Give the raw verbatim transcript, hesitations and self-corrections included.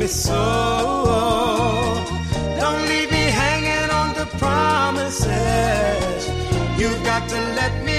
me so. Don't leave me hanging on to promises. You've got to let me